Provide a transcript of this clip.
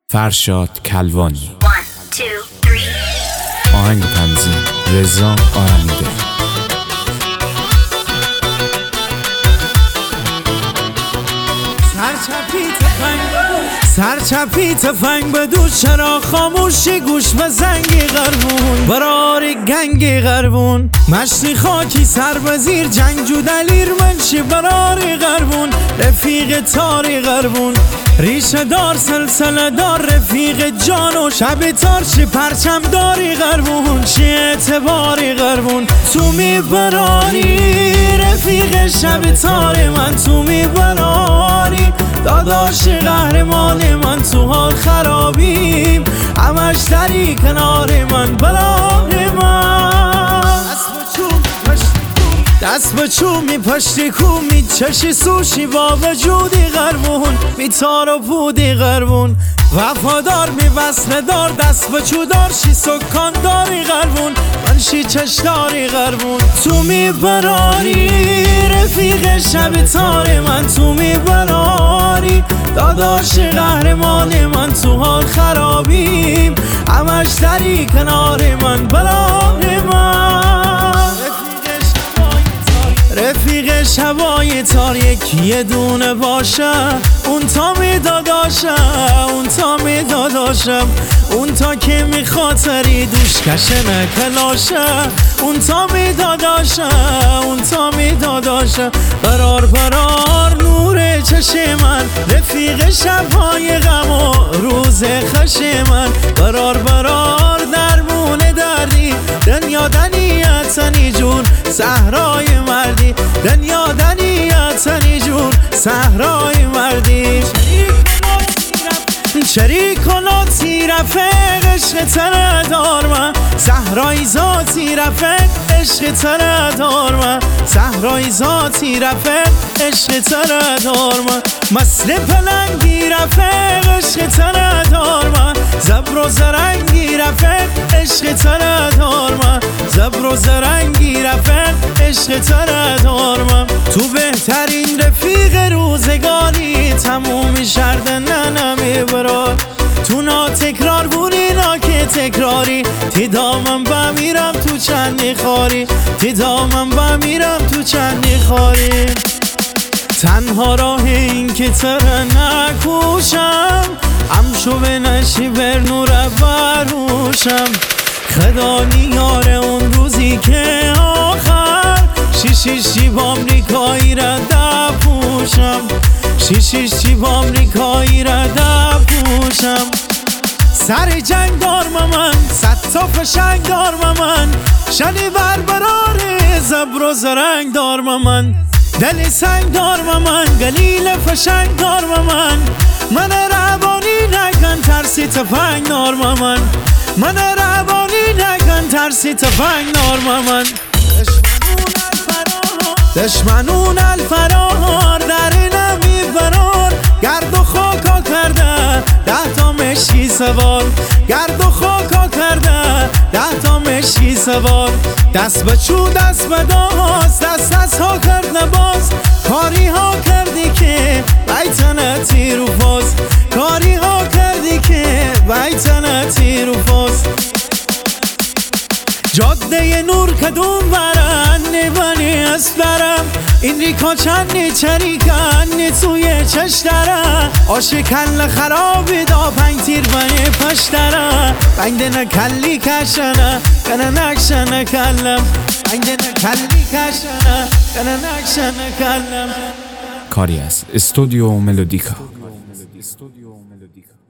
فرشاد کلوانی. 1 2 3 آهنگ تنظیم رضا آرمیده. سرچپی تفنگ بدوش، چرا خاموشی گوش به زنگی غربون، برار گنگی غربون، مشتی خاکی سر بزیر جنگجو دلیر منشی برار غربون، رفیق تاری غربون، ریشه دار سلسله دار رفیق جان و شب تارشی پرچم داری غربون، چی اعتباری غربون، تو میبراری رفیق شب تاری من، تو میبراری داداش قهرمان من، تو حال خرابیم همش دری کنار من، برای من دست به چوب می پشتی کو می چشی سوشی با وجودی غربون، می تار و پودی غربون، وفادار می وصله دار دست به چو دارشی سکان داری غربون، من شی چشداری غربون، تو می براری رفیق شب تار من، تو می براری داداش قهرمان من، تو حال خرابیم همش دری کنار من، برای من رفیق شبای تار یکی دونه باشه، اون تا می داداشم، اون تا می داداشم، اون تا که می خاطری دوش کشه نکلاشه، اون تا می داداشم، اون تا می داداشم، برار برار نور چشم من، رفیق شبهای غم و روز خش من، برار برار درمون دردی، دنیا دنیتنی جون صحرای مردی، دنیا دنیتنی جون صحرای مردی، شریک و لاتی رفیق عشق تره دار من، صحرای ذاتی رفیق عشق تره دار من، صحرای ذاتی رفیق عشق تره دار من، مثل پلنگی رفیق عشق تره دار من، زبر و زرنگی رفیق عشق تره دار من، زبر و زرنگی رفیق عشق تره دار من، تو بهترین رفیق روزگاری تموم شرده نمیبرار، تو ناتکرار بودی نا که تکراری، تی دامم بمیرم تو چندی خاری، تی دامم بمیرم تو چندی خاری، تنها راه این که تره نکوشم، همشو به نشی بر نور بروشم، خدا نیاره اون روزی که آخر شیشی با امریکایی را دپوشم، شیشی با امریکایی را دپوشم، سر جنگ دار من، صد تا فشنگ دار من، شنی بربرار زبر و زرنگ دار من، دل سنگ دار من، گلیل فشنگ دار من روانی نگن ترسی تفنگ دار من روانی نگن ترسی تفنگ دار من، دشمنون الفرار در نمی فرار، گرد و خاکا کرده 10 تا مشکی سوار، گرد و خاکا کرده 10 تا مشکی سوار، دست به چو دست به دست ها کرد نباز، کاری ها کردی که بیتنتی رو فاز، کاری ها کردی که بیتنتی رو فاز، جاده نور کدوم برن نبانی است برم، این ریکا چندی چریکن توی چش داره، آشه کل خرابی دا 5 تیر بنی پش داره، بنده نکلی کشنه کنه نکشنه کلم، بنده نکلی کشنه کنه نکشنه کلم. کاری از استودیو ملودیکا.